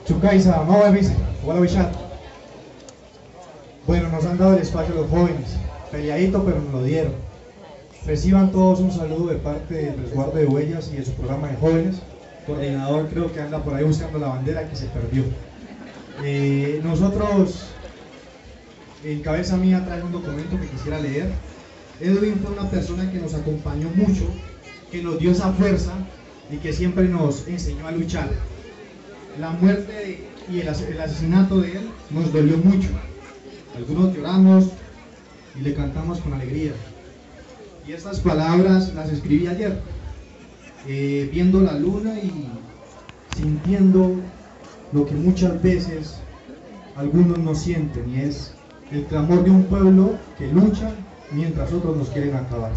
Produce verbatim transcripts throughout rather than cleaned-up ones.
Chucaisa, Mawabis, Guadalajara. Bueno, nos han dado el espacio a los jóvenes, peleadito pero nos lo dieron. Reciban todos un saludo de parte del resguardo de huellas y de su programa de jóvenes. Coordinador creo que anda por ahí buscando la bandera que se perdió. Eh, nosotros, en cabeza mía trae un documento que quisiera leer. Edwin fue una persona que nos acompañó mucho, que nos dio esa fuerza y que siempre nos enseñó a luchar. La muerte de, y el, el asesinato de él nos dolió mucho. Algunos lloramos y le cantamos con alegría. Y estas palabras las escribí ayer, eh, viendo la luna y sintiendo lo que muchas veces algunos no sienten, y es el clamor de un pueblo que lucha mientras otros nos quieren acabar.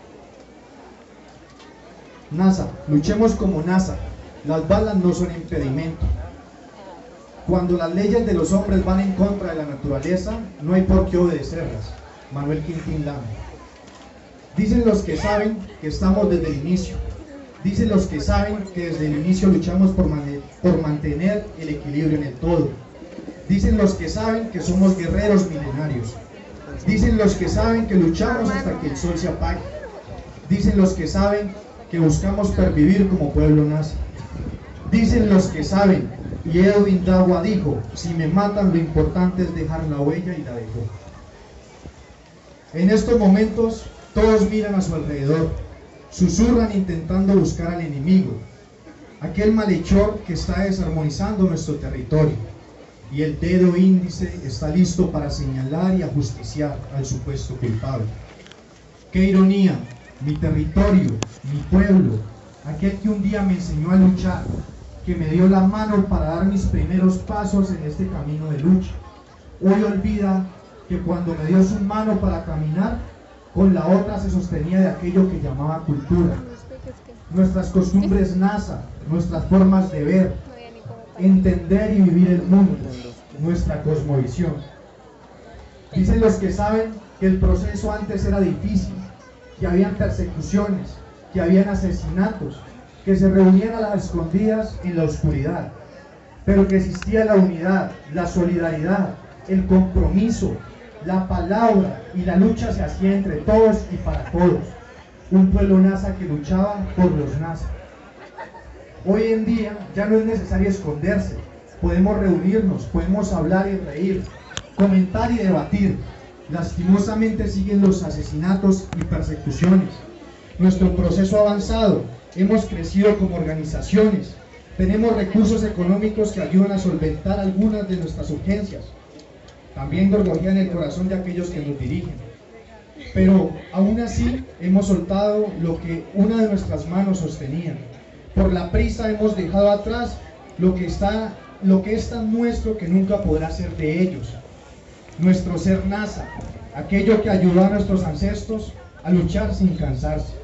NASA, luchemos como NASA. Las balas no son impedimento. Cuando las leyes de los hombres van en contra de la naturaleza, no hay por qué obedecerlas. Manuel Quintín Lama. Dicen los que saben que estamos desde el inicio. Dicen los que saben que desde el inicio luchamos por, por mantener el equilibrio en el todo. Dicen los que saben que somos guerreros milenarios. Dicen los que saben que luchamos hasta que el sol se apague. Dicen los que saben que buscamos pervivir como pueblo NASA. Dicen los que saben, y Edwin Dagua dijo, si me matan lo importante es dejar la huella, y la dejó. En estos momentos todos miran a su alrededor, susurran intentando buscar al enemigo, aquel malhechor que está desarmonizando nuestro territorio, y el dedo índice está listo para señalar y ajusticiar al supuesto culpable. ¡Qué ironía! Mi territorio, mi pueblo, aquel que un día me enseñó a luchar, que me dio la mano para dar mis primeros pasos en este camino de lucha, hoy olvida que cuando me dio su mano para caminar, con la otra se sostenía de aquello que llamaba cultura. Nuestras costumbres NASA, nuestras formas de ver, entender y vivir el mundo, nuestra cosmovisión. Dicen los que saben que el proceso antes era difícil, que habían persecuciones, que habían asesinatos, que se reunían a las escondidas en la oscuridad, pero que existía la unidad, la solidaridad, el compromiso, la palabra, y la lucha se hacía entre todos y para todos. Un pueblo NASA que luchaba por los NASA. Hoy en día ya no es necesario esconderse, podemos reunirnos, podemos hablar y reír, comentar y debatir. Lastimosamente siguen los asesinatos y persecuciones. Nuestro proceso ha avanzado, hemos crecido como organizaciones, tenemos recursos económicos que ayudan a solventar algunas de nuestras urgencias. También gorgojean el corazón de aquellos que nos dirigen. Pero aún así hemos soltado lo que una de nuestras manos sostenía. Por la prisa hemos dejado atrás lo que, está, lo que es tan nuestro que nunca podrá ser de ellos. Nuestro ser NASA, aquello que ayudó a nuestros ancestros a luchar sin cansarse.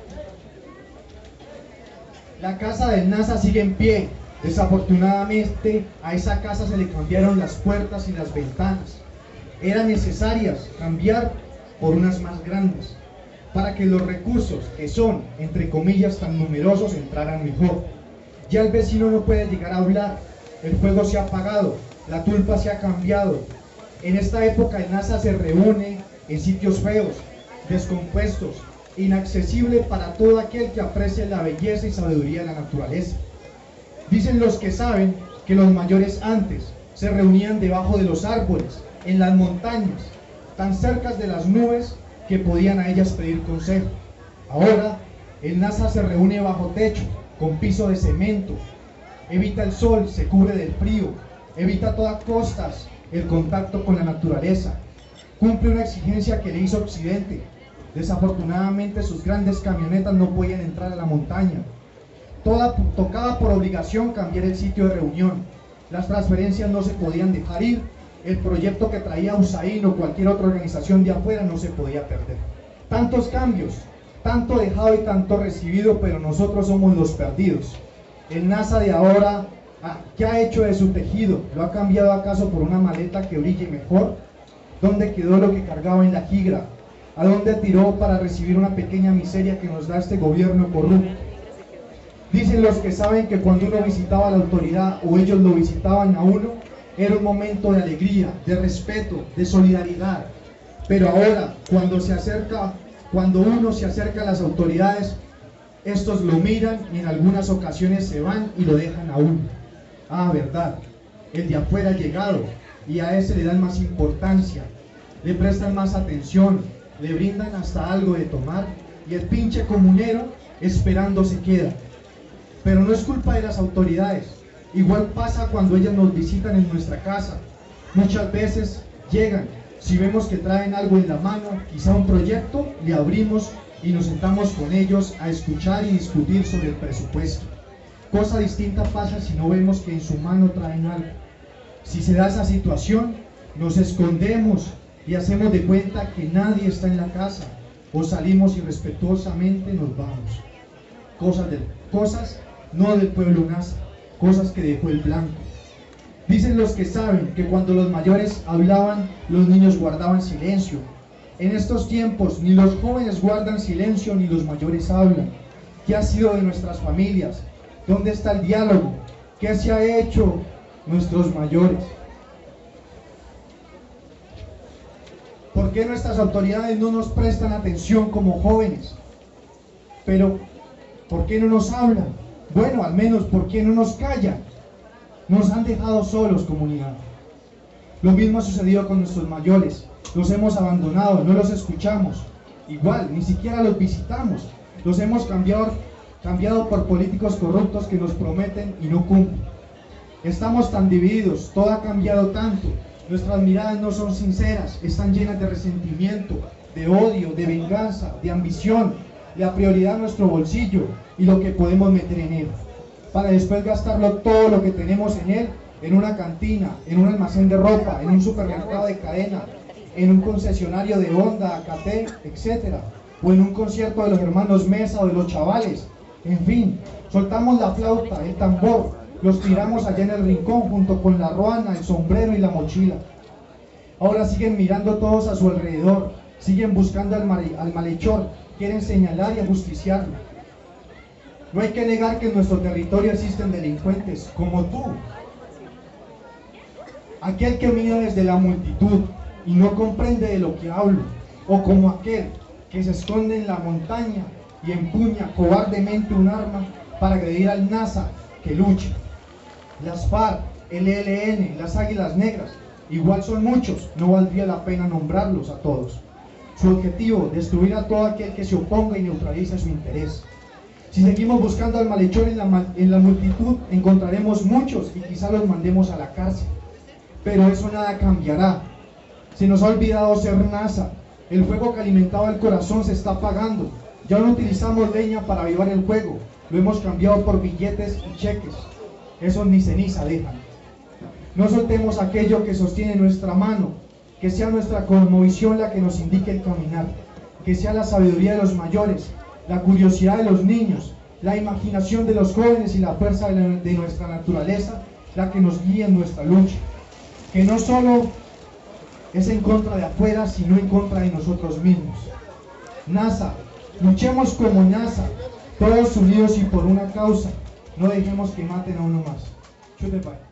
La casa del NASA sigue en pie. Desafortunadamente a esa casa se le cambiaron las puertas y las ventanas. Eran necesarias cambiar por unas más grandes, para que los recursos, que son, entre comillas, tan numerosos, entraran mejor. Ya el vecino no puede llegar a hablar, el fuego se ha apagado, la tulpa se ha cambiado. En esta época el NASA se reúne en sitios feos, descompuestos, inaccesible para todo aquel que aprecie la belleza y sabiduría de la naturaleza. Dicen los que saben que los mayores antes se reunían debajo de los árboles, en las montañas, tan cerca de las nubes que podían a ellas pedir consejo. Ahora el NASA se reúne bajo techo, con piso de cemento, evita el sol, se cubre del frío, evita a todas costas el contacto con la naturaleza, cumple una exigencia que le hizo Occidente. Desafortunadamente sus grandes camionetas no podían entrar a la montaña. Toda, tocaba por obligación cambiar el sitio de reunión, las transferencias no se podían dejar ir, el proyecto que traía U S A I D o cualquier otra organización de afuera no se podía perder. Tantos cambios, tanto dejado y tanto recibido, pero nosotros somos los perdidos. El NASA de ahora, ¿qué ha hecho de su tejido? ¿Lo ha cambiado acaso por una maleta que brille mejor? ¿Dónde quedó lo que cargaba en la jigra? ¿A dónde tiró para recibir una pequeña miseria que nos da este gobierno corrupto? Dicen los que saben que cuando uno visitaba a la autoridad o ellos lo visitaban a uno, era un momento de alegría, de respeto, de solidaridad. Pero ahora, cuando se acerca, cuando uno se acerca a las autoridades, estos lo miran y en algunas ocasiones se van y lo dejan a uno. Ah, verdad, el de afuera ha llegado y a ese le dan más importancia, le prestan más atención, le brindan hasta algo de tomar y el pinche comunero esperando se queda. Pero no es culpa de las autoridades, igual pasa cuando ellas nos visitan en nuestra casa. Muchas veces llegan, si vemos que traen algo en la mano, quizá un proyecto, le abrimos y nos sentamos con ellos a escuchar y discutir sobre el presupuesto. Cosa distinta pasa si no vemos que en su mano traen algo. Si se da esa situación, nos escondemos y hacemos de cuenta que nadie está en la casa, o salimos y respetuosamente nos vamos. Cosas, de, cosas no del pueblo Nasa, cosas que dejó el blanco. Dicen los que saben que cuando los mayores hablaban, los niños guardaban silencio. En estos tiempos ni los jóvenes guardan silencio ni los mayores hablan. ¿Qué ha sido de nuestras familias? ¿Dónde está el diálogo? ¿Qué se ha hecho nuestros mayores? ¿Por qué nuestras autoridades no nos prestan atención como jóvenes? Pero, ¿por qué no nos hablan? Bueno, al menos, ¿por qué no nos callan? Nos han dejado solos, comunidad. Lo mismo ha sucedido con nuestros mayores. Los hemos abandonado, no los escuchamos. Igual, ni siquiera los visitamos. Los hemos cambiado, cambiado por políticos corruptos que nos prometen y no cumplen. Estamos tan divididos, todo ha cambiado tanto. Nuestras miradas no son sinceras, están llenas de resentimiento, de odio, de venganza, de ambición. La prioridad es nuestro bolsillo y lo que podemos meter en él, para después gastarlo todo lo que tenemos en él, en una cantina, en un almacén de ropa, en un supermercado de cadena, en un concesionario de Honda, Acate, etcétera, o en un concierto de los hermanos Mesa o de los chavales. En fin, soltamos la flauta, el tambor, los tiramos allá en el rincón junto con la ruana, el sombrero y la mochila. Ahora siguen mirando todos a su alrededor, siguen buscando al, mal, al malhechor, quieren señalar y ajusticiarlo. No hay que negar que en nuestro territorio existen delincuentes, como tú. Aquel que mira desde la multitud y no comprende de lo que hablo, o como aquel que se esconde en la montaña y empuña cobardemente un arma para agredir al Nasa que lucha. Las FARC, el E L N, las Águilas Negras, igual son muchos, no valdría la pena nombrarlos a todos. Su objetivo, destruir a todo aquel que se oponga y neutralice su interés. Si seguimos buscando al malhechor en la, en la multitud, encontraremos muchos y quizá los mandemos a la cárcel. Pero eso nada cambiará. Se nos ha olvidado ser Nasa. El fuego que alimentaba el corazón se está apagando. Ya no utilizamos leña para avivar el fuego. Lo hemos cambiado por billetes y cheques. Esos ni ceniza dejan. No soltemos aquello que sostiene nuestra mano. Que sea nuestra cosmovisión la que nos indique el caminar. Que sea la sabiduría de los mayores, la curiosidad de los niños, la imaginación de los jóvenes y la fuerza de, la, de nuestra naturaleza la que nos guíe en nuestra lucha. Que no solo es en contra de afuera, sino en contra de nosotros mismos. Nasa, luchemos como Nasa, todos unidos y por una causa. No dejemos que maten a uno más. Chute, bye.